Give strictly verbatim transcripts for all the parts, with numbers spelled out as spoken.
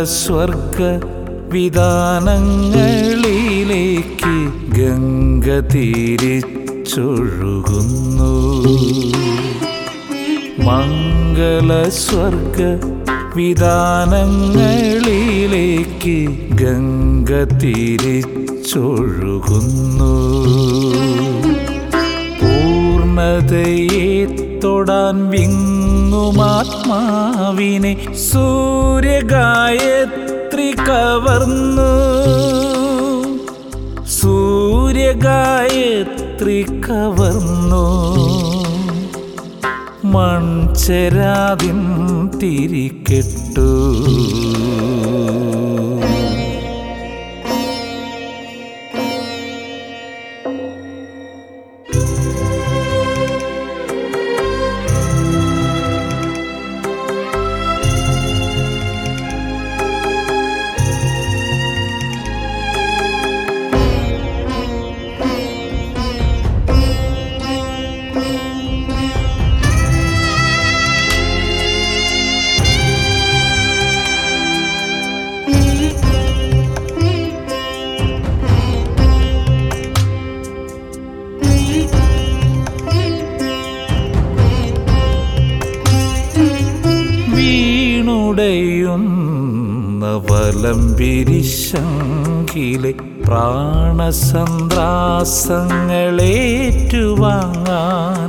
സ്വർഗ വിധാനങ്ങളിലേക്ക് ഗംഗ തിരിച്ചൊഴുകുന്നു. മംഗള സ്വർഗ വിധാനങ്ങളിലേക്ക് ഗംഗ തിരിച്ചൊഴുകുന്നു. പൂർണ്ണതയെ തൊടാൻ വിങ്ങുമാത്മാവിനെ സൂര്യഗായത്രി കവർന്നു. സൂര്യഗായത്രി കവർന്നു. മൺചെരാതിൻ തിരികെട്ടു. വീണുടയുന്ന വലംപിരിശങ്കിലെ പ്രാണസന്ത്രാസങ്ങളേറ്റുവാങ്ങാൻ.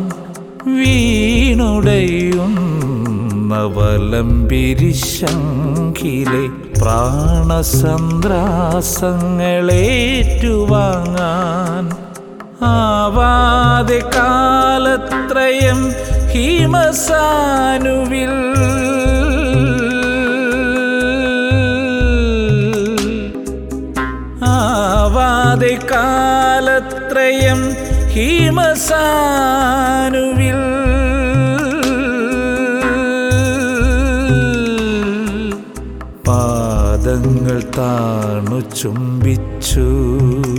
വീണുടയുന്ന വലംപിരിശങ്കിലെ പ്രാണസന്ത്രാസങ്ങളേറ്റുവാങ്ങാൻ. ആവാതെ കാലത്രയം ഹിമസാനുവിൽ ആവാതെ കാലത്രയം ഹിമസാനുവിൽ പാദങ്ങൾ താണു ചുംബിച്ചു.